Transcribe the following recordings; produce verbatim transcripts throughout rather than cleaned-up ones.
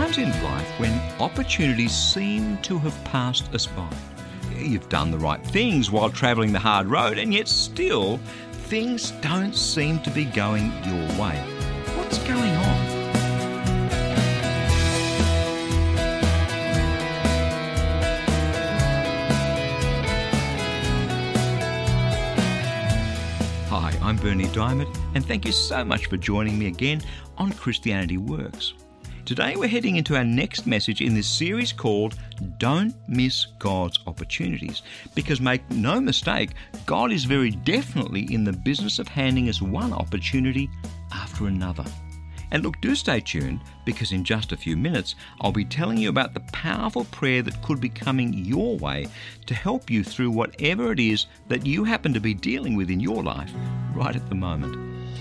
times in life when opportunities seem to have passed us by. You've done the right things while travelling the hard road, and yet still things don't seem to be going your way. What's going on? Hi, I'm Bernie Diamond, and thank you so much for joining me again on Christianity Works. Today we're heading into our next message in this series called Don't Miss God's Opportunities, because make no mistake, God is very definitely in the business of handing us one opportunity after another. And look, do stay tuned, because in just a few minutes I'll be telling you about the powerful prayer that could be coming your way to help you through whatever it is that you happen to be dealing with in your life right at the moment.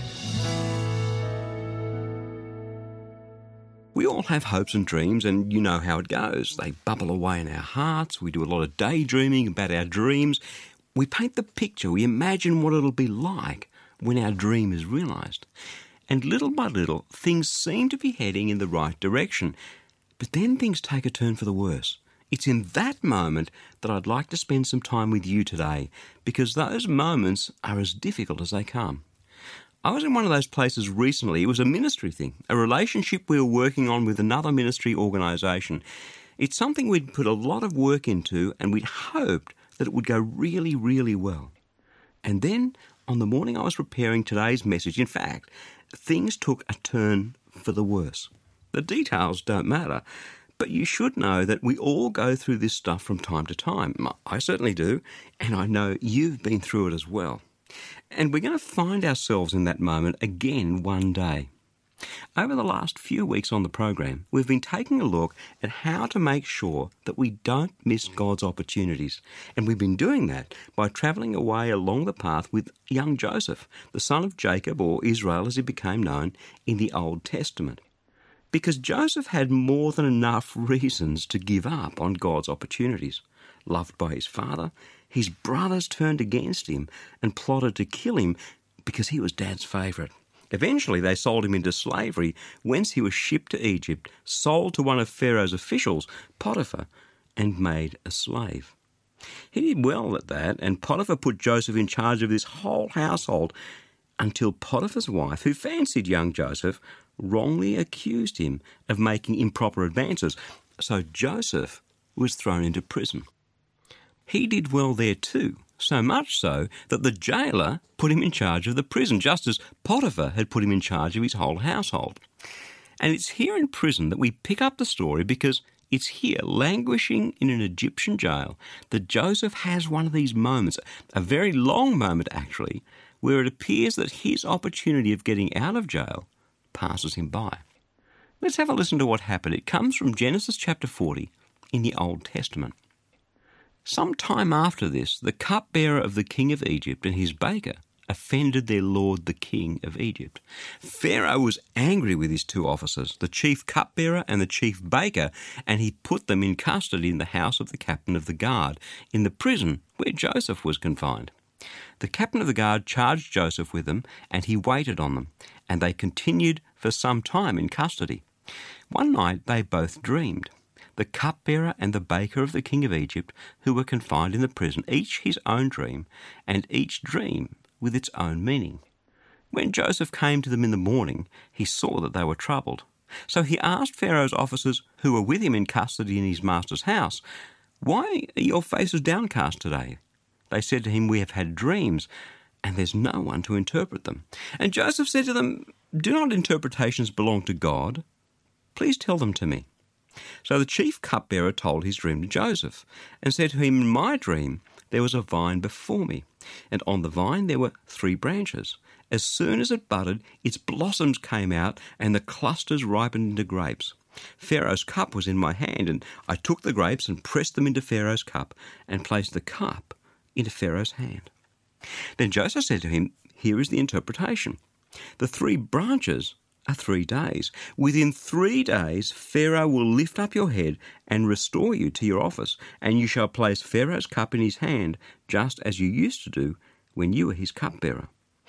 We all have hopes and dreams, and you know how it goes. They bubble away in our hearts. We do a lot of daydreaming about our dreams. We paint the picture. We imagine what it'll be like when our dream is realised. And little by little, things seem to be heading in the right direction. But then things take a turn for the worse. It's in that moment that I'd like to spend some time with you today, because those moments are as difficult as they come. I was in one of those places recently. It was a ministry thing, a relationship we were working on with another ministry organisation. It's something we'd put a lot of work into, and we'd hoped that it would go really, really well. And then, on the morning I was preparing today's message, in fact, things took a turn for the worse. The details don't matter, but you should know that we all go through this stuff from time to time. I certainly do, and I know you've been through it as well. And we're going to find ourselves in that moment again one day. Over the last few weeks on the program, we've been taking a look at how to make sure that we don't miss God's opportunities. And we've been doing that by travelling away along the path with young Joseph, the son of Jacob, or Israel as he became known in the Old Testament. Because Joseph had more than enough reasons to give up on God's opportunities. Loved by his father, his brothers turned against him and plotted to kill him because he was Dad's favourite. Eventually they sold him into slavery, whence he was shipped to Egypt, sold to one of Pharaoh's officials, Potiphar, and made a slave. He did well at that, and Potiphar put Joseph in charge of this whole household until Potiphar's wife, who fancied young Joseph, wrongly accused him of making improper advances. So Joseph was thrown into prison. He did well there too, so much so that the jailer put him in charge of the prison, just as Potiphar had put him in charge of his whole household. And it's here in prison that we pick up the story, because it's here, languishing in an Egyptian jail, that Joseph has one of these moments, a very long moment actually, where it appears that his opportunity of getting out of jail passes him by. Let's have a listen to what happened. It comes from Genesis chapter forty in the Old Testament. Some time after this, the cupbearer of the king of Egypt and his baker offended their lord the king of Egypt. Pharaoh was angry with his two officers, the chief cupbearer and the chief baker, and he put them in custody in the house of the captain of the guard, in the prison where Joseph was confined. The captain of the guard charged Joseph with them, and he waited on them, and they continued for some time in custody. One night they both dreamed. The cupbearer and the baker of the king of Egypt, who were confined in the prison, each his own dream, and each dream with its own meaning. When Joseph came to them in the morning, he saw that they were troubled. So he asked Pharaoh's officers who were with him in custody in his master's house, "Why are your faces downcast today?" They said to him, "We have had dreams, and there's no one to interpret them." And Joseph said to them, "Do not interpretations belong to God? Please tell them to me." So the chief cupbearer told his dream to Joseph, and said to him, "In my dream there was a vine before me, and on the vine there were three branches. As soon as it budded, its blossoms came out, and the clusters ripened into grapes. Pharaoh's cup was in my hand, and I took the grapes and pressed them into Pharaoh's cup, and placed the cup into Pharaoh's hand." Then Joseph said to him, "Here is the interpretation. The three branches are three days. Within three days Pharaoh will lift up your head and restore you to your office, and you shall place Pharaoh's cup in his hand, just as you used to do when you were his cupbearer.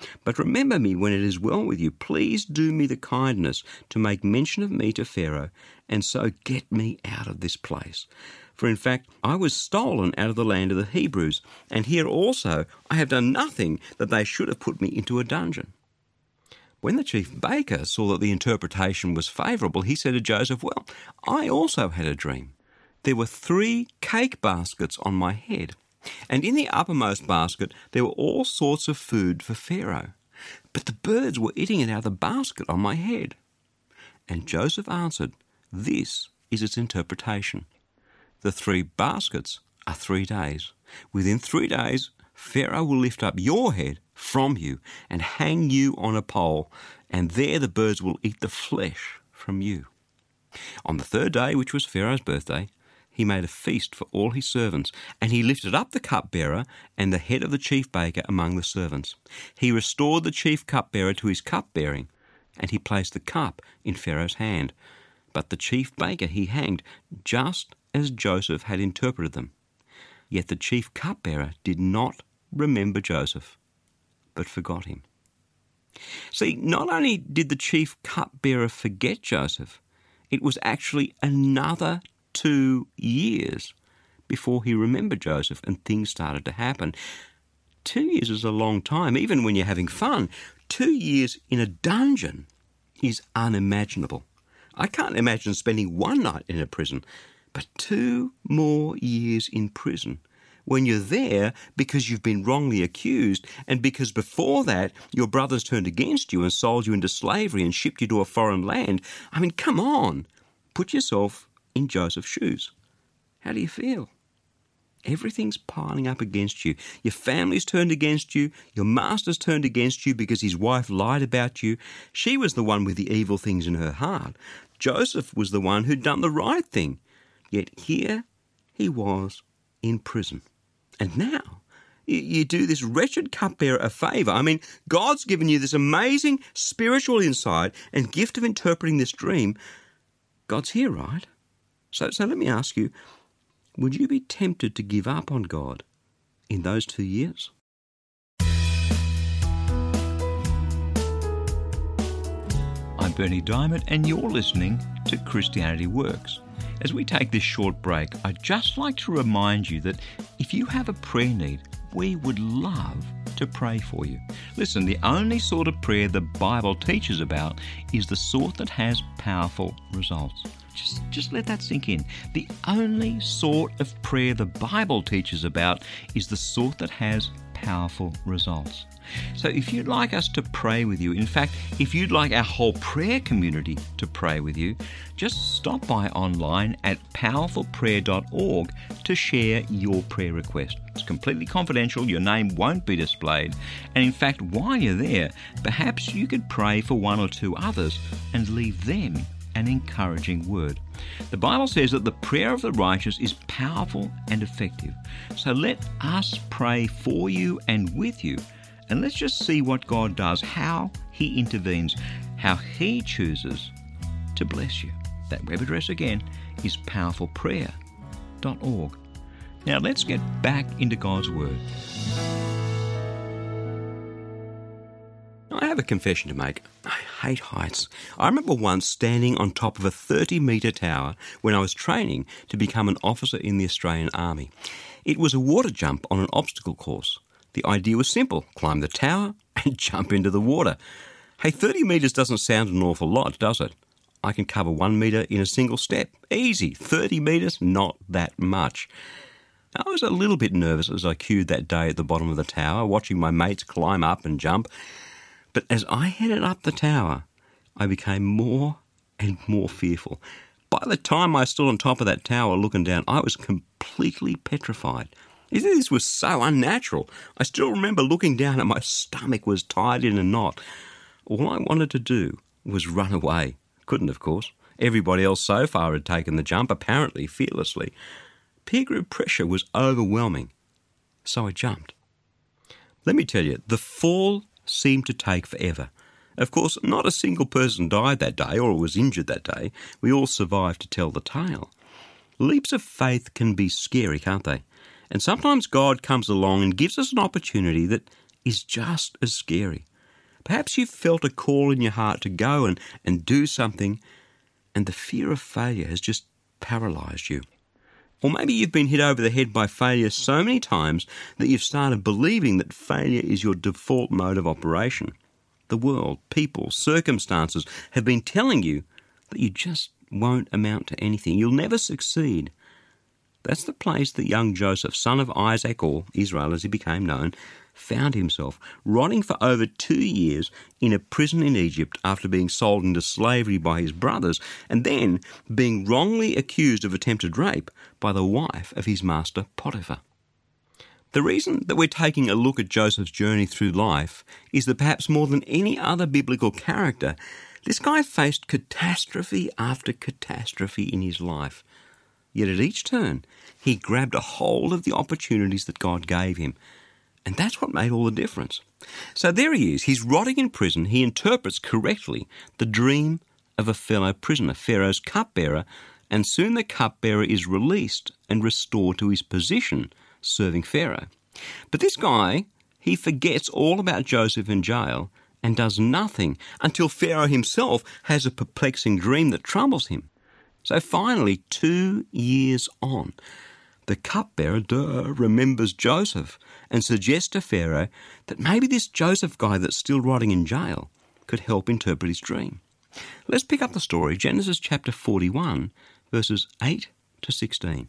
But remember me when it is well with you. Please do me the kindness to make mention of me to Pharaoh, and so get me out of this place. For in fact, I was stolen out of the land of the Hebrews, and here also I have done nothing that they should have put me into a dungeon." When the chief baker saw that the interpretation was favourable, he said to Joseph, "Well, I also had a dream. There were three cake baskets on my head, and in the uppermost basket there were all sorts of food for Pharaoh. But the birds were eating it out of the basket on my head." And Joseph answered, "This is its interpretation. The three baskets are three days. Within three days, Pharaoh will lift up your head from you and hang you on a pole, and there the birds will eat the flesh from you." On the third day, which was Pharaoh's birthday, he made a feast for all his servants, and he lifted up the cupbearer and the head of the chief baker among the servants. He restored the chief cupbearer to his cupbearing, and he placed the cup in Pharaoh's hand. But the chief baker he hanged, just as Joseph had interpreted them. Yet the chief cupbearer did not remember Joseph, but forgot him. See, not only did the chief cupbearer forget Joseph, it was actually another two years before he remembered Joseph and things started to happen. Two years is a long time, even when you're having fun. Two years in a dungeon is unimaginable. I can't imagine spending one night in a prison, but two more years in prison when you're there because you've been wrongly accused and because before that your brothers turned against you and sold you into slavery and shipped you to a foreign land. I mean, come on, put yourself in Joseph's shoes. How do you feel? Everything's piling up against you. Your family's turned against you. Your master's turned against you because his wife lied about you. She was the one with the evil things in her heart. Joseph was the one who'd done the right thing. Yet here he was in prison. And now you do this wretched cupbearer a favour. I mean, God's given you this amazing spiritual insight and gift of interpreting this dream. God's here, right? So, so let me ask you, would you be tempted to give up on God in those two years? I'm Bernie Diamond, and you're listening to Christianity Works. As we take this short break, I'd just like to remind you that if you have a prayer need, we would love to pray for you. Listen, the only sort of prayer the Bible teaches about is the sort that has powerful results. Just, just let that sink in. The only sort of prayer the Bible teaches about is the sort that has powerful results. So if you'd like us to pray with you, in fact, if you'd like our whole prayer community to pray with you, just stop by online at powerful prayer dot org to share your prayer request. It's completely confidential, your name won't be displayed, and in fact, while you're there, perhaps you could pray for one or two others and leave them an encouraging word. The Bible says that the prayer of the righteous is powerful and effective. So let us pray for you and with you, and let's just see what God does, how He intervenes, how He chooses to bless you. That web address again is powerful prayer dot org. Now let's get back into God's Word. I have a confession to make. I hate heights. I remember once standing on top of a thirty metre tower when I was training to become an officer in the Australian Army. It was a water jump on an obstacle course. The idea was simple: climb the tower and jump into the water. Hey, thirty metres doesn't sound an awful lot, does it? I can cover one metre in a single step. Easy. thirty metres, not that much. I was a little bit nervous as I queued that day at the bottom of the tower, watching my mates climb up and jump. But as I headed up the tower, I became more and more fearful. By the time I stood on top of that tower looking down, I was completely petrified. This was so unnatural. I still remember looking down and my stomach was tied in a knot. All I wanted to do was run away. Couldn't, of course. Everybody else so far had taken the jump, apparently fearlessly. Peer group pressure was overwhelming, so I jumped. Let me tell you, the fall seemed to take forever. Of course, not a single person died that day or was injured that day. We all survived to tell the tale. Leaps of faith can be scary, can't they? And sometimes God comes along and gives us an opportunity that is just as scary. Perhaps you've felt a call in your heart to go and, and do something, and the fear of failure has just paralysed you. Or maybe you've been hit over the head by failure so many times that you've started believing that failure is your default mode of operation. The world, people, circumstances have been telling you that you just won't amount to anything. You'll never succeed. That's the place that young Joseph, son of Isaac, or Israel as he became known, found himself, rotting for over two years in a prison in Egypt after being sold into slavery by his brothers, and then being wrongly accused of attempted rape by the wife of his master Potiphar. The reason that we're taking a look at Joseph's journey through life is that perhaps more than any other biblical character, this guy faced catastrophe after catastrophe in his life. Yet at each turn, he grabbed a hold of the opportunities that God gave him. And that's what made all the difference. So there he is. He's rotting in prison. He interprets correctly the dream of a fellow prisoner, Pharaoh's cupbearer, and soon the cupbearer is released and restored to his position, serving Pharaoh. But this guy, he forgets all about Joseph in jail and does nothing until Pharaoh himself has a perplexing dream that troubles him. So finally, two years on, the cupbearer, duh, remembers Joseph and suggests to Pharaoh that maybe this Joseph guy that's still rotting in jail could help interpret his dream. Let's pick up the story, Genesis chapter forty-one, verses eight to sixteen.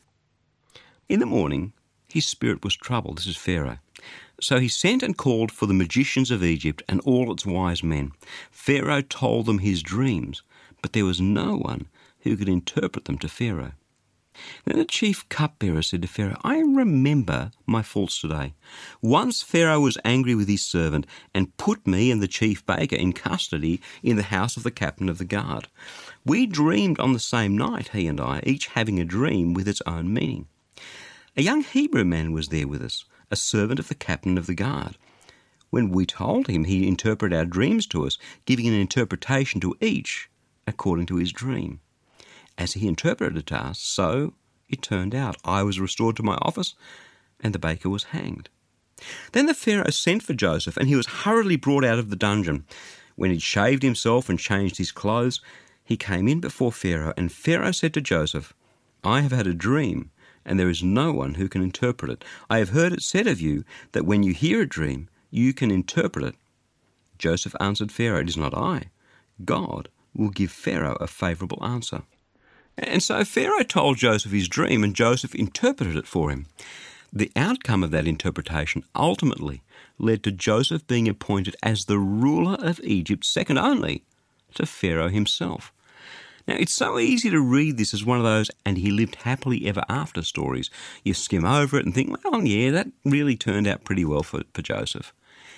In the morning, his spirit was troubled. This is Pharaoh. So he sent and called for the magicians of Egypt and all its wise men. Pharaoh told them his dreams, but there was no one who could interpret them to Pharaoh. Then the chief cupbearer said to Pharaoh, I remember my faults today. Once Pharaoh was angry with his servant and put me and the chief baker in custody in the house of the captain of the guard. We dreamed on the same night, he and I, each having a dream with its own meaning. A young Hebrew man was there with us, a servant of the captain of the guard. When we told him, he interpreted our dreams to us, giving an interpretation to each according to his dream. As he interpreted it to us, so it turned out. I was restored to my office, and the baker was hanged. Then the Pharaoh sent for Joseph, and he was hurriedly brought out of the dungeon. When he'd shaved himself and changed his clothes, he came in before Pharaoh, and Pharaoh said to Joseph, I have had a dream, and there is no one who can interpret it. I have heard it said of you that when you hear a dream, you can interpret it. Joseph answered Pharaoh, It is not I. God will give Pharaoh a favourable answer. And so Pharaoh told Joseph his dream, and Joseph interpreted it for him. The outcome of that interpretation ultimately led to Joseph being appointed as the ruler of Egypt, second only to Pharaoh himself. Now, it's so easy to read this as one of those and he lived happily ever after stories. You skim over it and think, well, yeah, that really turned out pretty well for, for Joseph.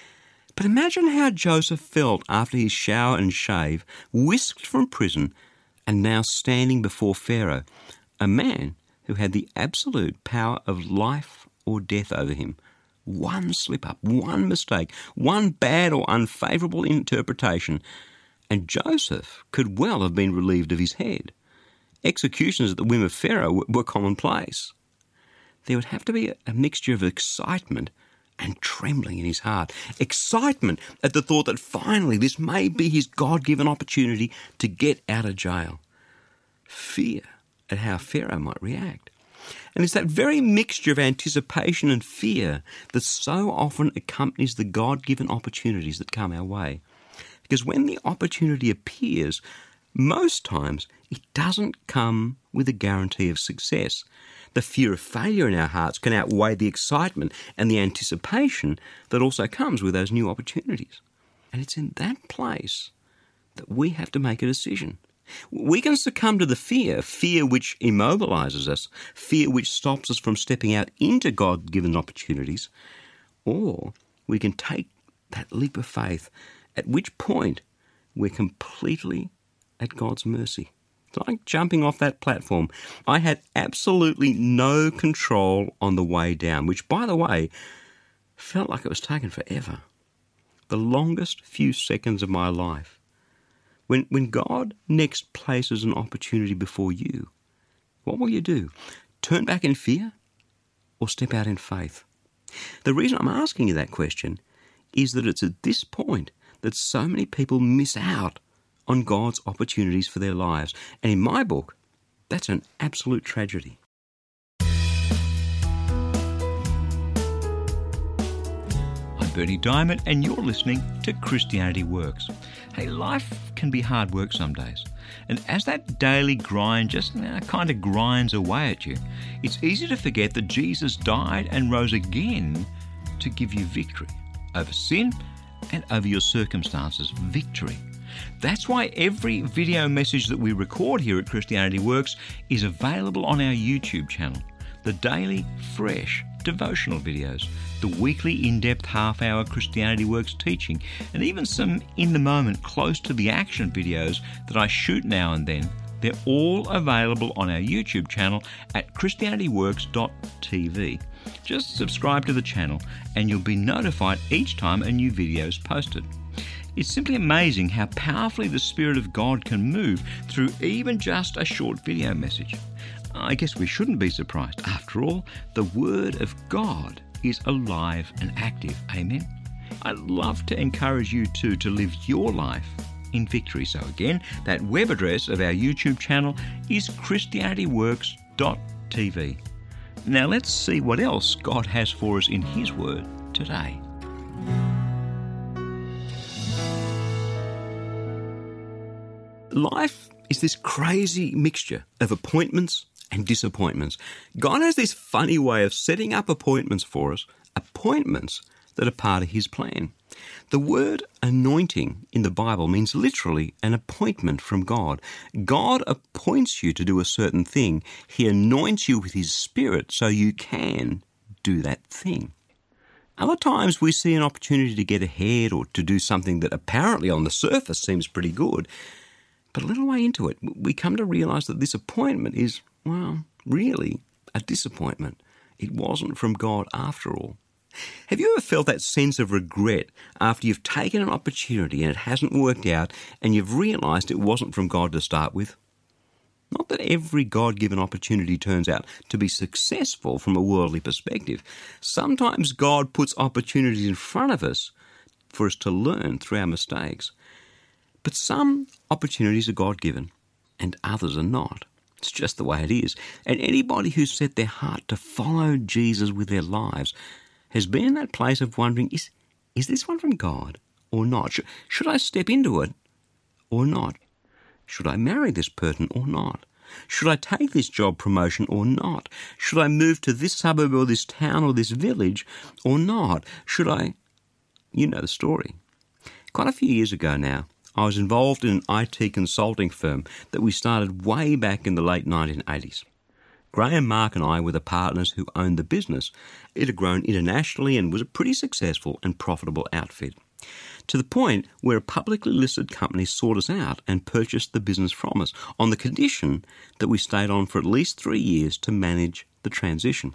But imagine how Joseph felt after his shower and shave, whisked from prison, and now standing before Pharaoh, a man who had the absolute power of life or death over him. One slip-up, one mistake, one bad or unfavourable interpretation, and Joseph could well have been relieved of his head. Executions at the whim of Pharaoh were commonplace. There would have to be a mixture of excitement and trembling in his heart. Excitement at the thought that finally this may be his God-given opportunity to get out of jail. Fear at how Pharaoh might react. And it's that very mixture of anticipation and fear that so often accompanies the God-given opportunities that come our way. Because when the opportunity appears, most times it doesn't come with a guarantee of success. The fear of failure in our hearts can outweigh the excitement and the anticipation that also comes with those new opportunities. And it's in that place that we have to make a decision. We can succumb to the fear, fear which immobilizes us, fear which stops us from stepping out into God-given opportunities, or we can take that leap of faith, at which point we're completely at God's mercy. It's like jumping off that platform. I had absolutely no control on the way down, which, by the way, felt like it was taking forever. The longest few seconds of my life. When, when God next places an opportunity before you, what will you do? Turn back in fear or step out in faith? The reason I'm asking you that question is that it's at this point that so many people miss out on God's opportunities for their lives. And in my book, that's an absolute tragedy. I'm Bernie Diamond, and you're listening to Christianity Works. Hey, life can be hard work some days. And as that daily grind just you know, kind of grinds away at you, it's easy to forget that Jesus died and rose again to give you victory over sin and over your circumstances. Victory. That's why every video message that we record here at Christianity Works is available on our YouTube channel. The daily, fresh, devotional videos, the weekly in-depth half-hour Christianity Works teaching, and even some in-the-moment, close-to-the-action videos that I shoot now and then. They're all available on our YouTube channel at christianity works dot t v. Just subscribe to the channel and you'll be notified each time a new video is posted. It's simply amazing how powerfully the Spirit of God can move through even just a short video message. I guess we shouldn't be surprised. After all, the Word of God is alive and active. Amen? I'd love to encourage you too to live your life in victory. So again, that web address of our YouTube channel is christianity works dot t v. Now let's see what else God has for us in His Word today. Life is this crazy mixture of appointments and disappointments. God has this funny way of setting up appointments for us, appointments that are part of His plan. The word anointing in the Bible means literally an appointment from God. God appoints you to do a certain thing. He anoints you with His Spirit so you can do that thing. Other times we see an opportunity to get ahead or to do something that apparently on the surface seems pretty good. But a little way into it, we come to realise that this appointment is, well, really a disappointment. It wasn't from God after all. Have you ever felt that sense of regret after you've taken an opportunity and it hasn't worked out and you've realised it wasn't from God to start with? Not that every God-given opportunity turns out to be successful from a worldly perspective. Sometimes God puts opportunities in front of us for us to learn through our mistakes. But some opportunities are God-given and others are not. It's just the way it is. And anybody who's set their heart to follow Jesus with their lives has been in that place of wondering, is, is this one from God or not? Should, should I step into it or not? Should I marry this person or not? Should I take this job promotion or not? Should I move to this suburb or this town or this village or not? Should I... You know the story. Quite a few years ago now, I was involved in an I T consulting firm that we started way back in the late nineteen eighties. Graham, Mark and I were the partners who owned the business. It had grown internationally and was a pretty successful and profitable outfit, to the point where a publicly listed company sought us out and purchased the business from us on the condition that we stayed on for at least three years to manage the transition.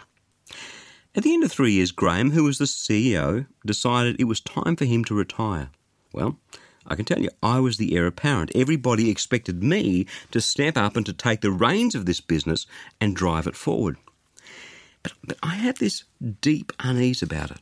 At the end of three years, Graham, who was the C E O, decided it was time for him to retire. Well, I can tell you, I was the heir apparent. Everybody expected me to step up and to take the reins of this business and drive it forward. But, but I had this deep unease about it.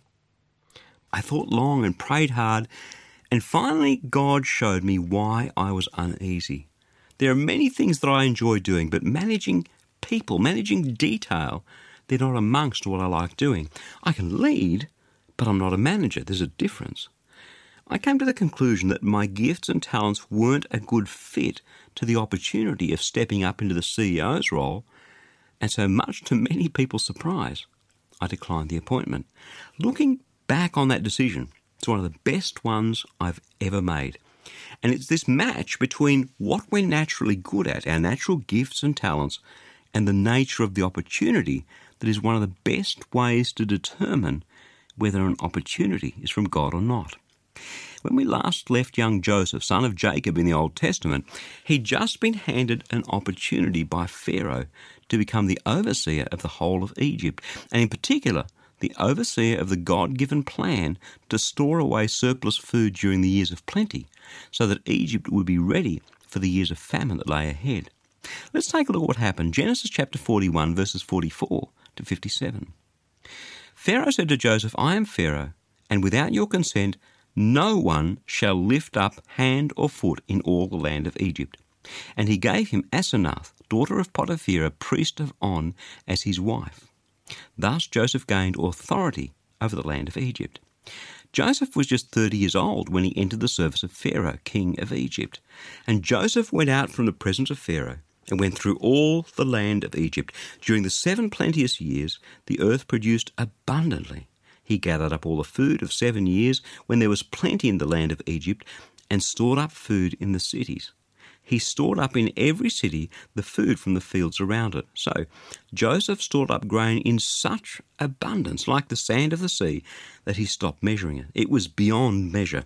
I thought long and prayed hard, and finally God showed me why I was uneasy. There are many things that I enjoy doing, but managing people, managing detail, they're not amongst what I like doing. I can lead, but I'm not a manager. There's a difference. I came to the conclusion that my gifts and talents weren't a good fit to the opportunity of stepping up into the C E O's role, and so much to many people's surprise, I declined the appointment. Looking back on that decision, it's one of the best ones I've ever made. And it's this match between what we're naturally good at, our natural gifts and talents, and the nature of the opportunity that is one of the best ways to determine whether an opportunity is from God or not. When we last left young Joseph, son of Jacob in the Old Testament, he'd just been handed an opportunity by Pharaoh to become the overseer of the whole of Egypt, and in particular, the overseer of the God-given plan to store away surplus food during the years of plenty, so that Egypt would be ready for the years of famine that lay ahead. Let's take a look at what happened. Genesis chapter forty-one, verses forty-four to fifty-seven. Pharaoh said to Joseph, "I am Pharaoh, and without your consent, no one shall lift up hand or foot in all the land of Egypt. And he gave him Asenath, daughter of Potipherah, priest of On, as his wife. Thus Joseph gained authority over the land of Egypt. Joseph was just thirty years old when he entered the service of Pharaoh, king of Egypt. And Joseph went out from the presence of Pharaoh and went through all the land of Egypt. During the seven plenteous years, the earth produced abundantly. He gathered up all the food of seven years when there was plenty in the land of Egypt and stored up food in the cities. He stored up in every city the food from the fields around it. So Joseph stored up grain in such abundance, like the sand of the sea, that he stopped measuring it. It was beyond measure.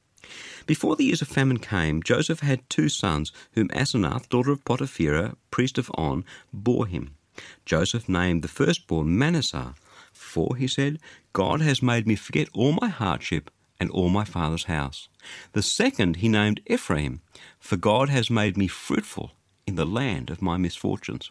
Before the years of famine came, Joseph had two sons, whom Asenath, daughter of Potipherah, priest of On, bore him. Joseph named the firstborn Manasseh, for, he said, God has made me forget all my hardship and all my father's house. The second he named Ephraim, for God has made me fruitful in the land of my misfortunes.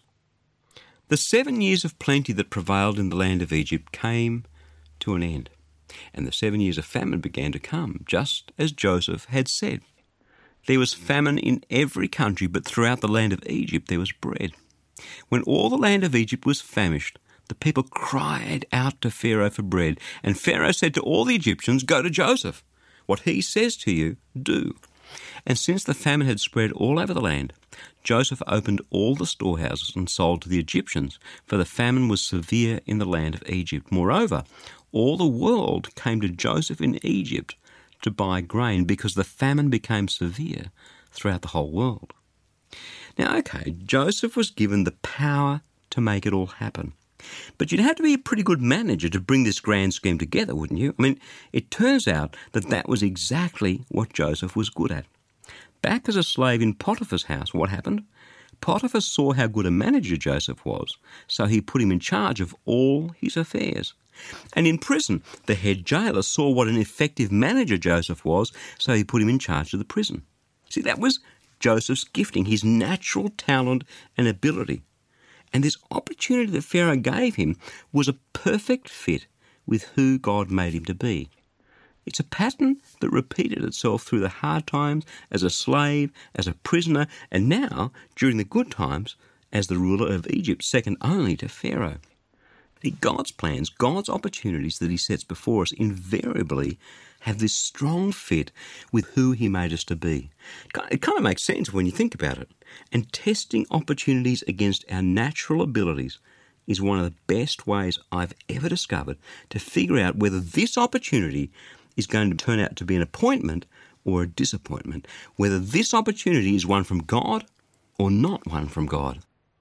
The seven years of plenty that prevailed in the land of Egypt came to an end, and the seven years of famine began to come, just as Joseph had said. There was famine in every country, but throughout the land of Egypt there was bread. When all the land of Egypt was famished, the people cried out to Pharaoh for bread, and Pharaoh said to all the Egyptians, "Go to Joseph. What he says to you, do." And since the famine had spread all over the land, Joseph opened all the storehouses and sold to the Egyptians, for the famine was severe in the land of Egypt. Moreover, all the world came to Joseph in Egypt to buy grain, because the famine became severe throughout the whole world. Now, okay, Joseph was given the power to make it all happen. But you'd have to be a pretty good manager to bring this grand scheme together, wouldn't you? I mean, it turns out that that was exactly what Joseph was good at. Back as a slave in Potiphar's house, what happened? Potiphar saw how good a manager Joseph was, so he put him in charge of all his affairs. And in prison, the head jailer saw what an effective manager Joseph was, so he put him in charge of the prison. See, that was Joseph's gifting, his natural talent and ability. And this opportunity that Pharaoh gave him was a perfect fit with who God made him to be. It's a pattern that repeated itself through the hard times as a slave, as a prisoner, and now, during the good times, as the ruler of Egypt, second only to Pharaoh. God's plans, God's opportunities that he sets before us invariably have this strong fit with who he made us to be. It kind of makes sense when you think about it. And testing opportunities against our natural abilities is one of the best ways I've ever discovered to figure out whether this opportunity is going to turn out to be an appointment or a disappointment, whether this opportunity is one from God or not one from God.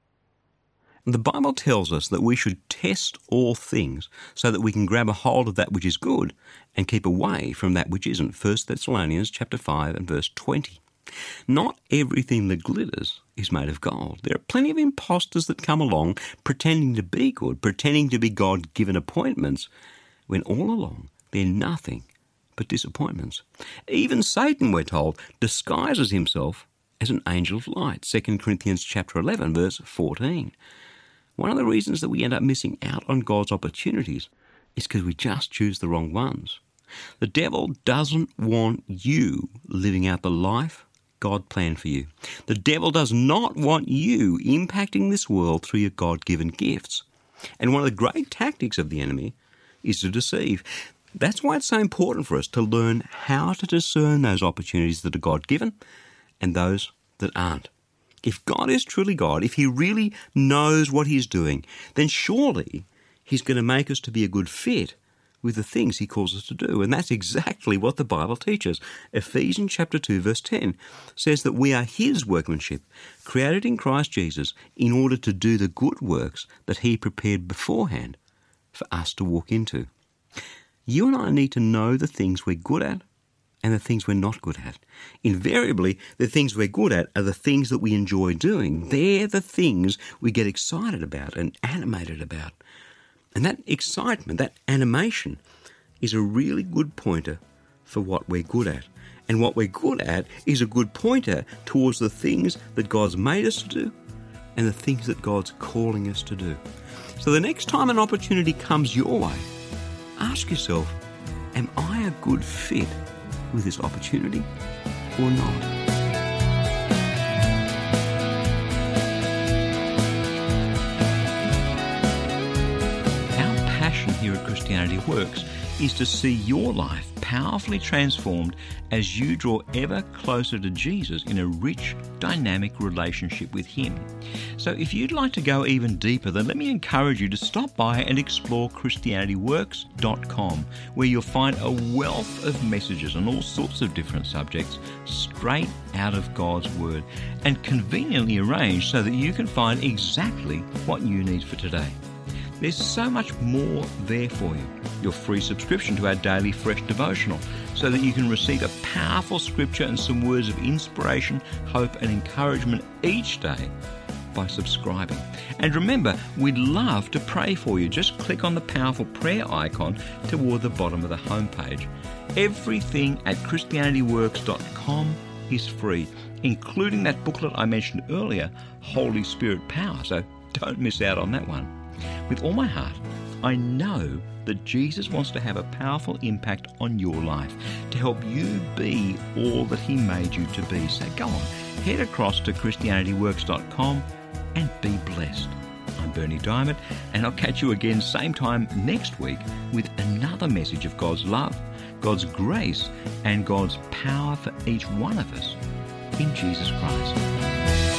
The Bible tells us that we should test all things so that we can grab a hold of that which is good and keep away from that which isn't. First Thessalonians chapter five and verse twenty. Not everything that glitters is made of gold. There are plenty of impostors that come along pretending to be good, pretending to be God-given appointments, when all along they're nothing but disappointments. Even Satan, we're told, disguises himself as an angel of light. Second Corinthians chapter eleven verse fourteen. One of the reasons that we end up missing out on God's opportunities is because we just choose the wrong ones. The devil doesn't want you living out the life God planned for you. The devil does not want you impacting this world through your God-given gifts. And one of the great tactics of the enemy is to deceive. That's why it's so important for us to learn how to discern those opportunities that are God-given and those that aren't. If God is truly God, if he really knows what he's doing, then surely he's going to make us to be a good fit with the things he calls us to do. And that's exactly what the Bible teaches. Ephesians chapter two verse ten says that we are his workmanship, created in Christ Jesus in order to do the good works that he prepared beforehand for us to walk into. You and I need to know the things we're good at and the things we're not good at. Invariably, the things we're good at are the things that we enjoy doing. They're the things we get excited about and animated about. And that excitement, that animation, is a really good pointer for what we're good at. And what we're good at is a good pointer towards the things that God's made us to do and the things that God's calling us to do. So the next time an opportunity comes your way, ask yourself, am I a good fit with this opportunity or not? Here at Christianity Works is to see your life powerfully transformed as you draw ever closer to Jesus in a rich, dynamic relationship with Him. So if you'd like to go even deeper, then let me encourage you to stop by and explore Christianity Works dot com, where you'll find a wealth of messages on all sorts of different subjects straight out of God's Word and conveniently arranged so that you can find exactly what you need for today. There's so much more there for you. Your free subscription to our daily fresh devotional so that you can receive a powerful scripture and some words of inspiration, hope and encouragement each day by subscribing. And remember, we'd love to pray for you. Just click on the powerful prayer icon toward the bottom of the homepage. Everything at Christianity Works dot com is free, including that booklet I mentioned earlier, Holy Spirit Power. So don't miss out on that one. With all my heart, I know that Jesus wants to have a powerful impact on your life to help you be all that He made you to be. So go on, head across to Christianity Works dot com and be blessed. I'm Bernie Diamond, and I'll catch you again same time next week with another message of God's love, God's grace, and God's power for each one of us in Jesus Christ.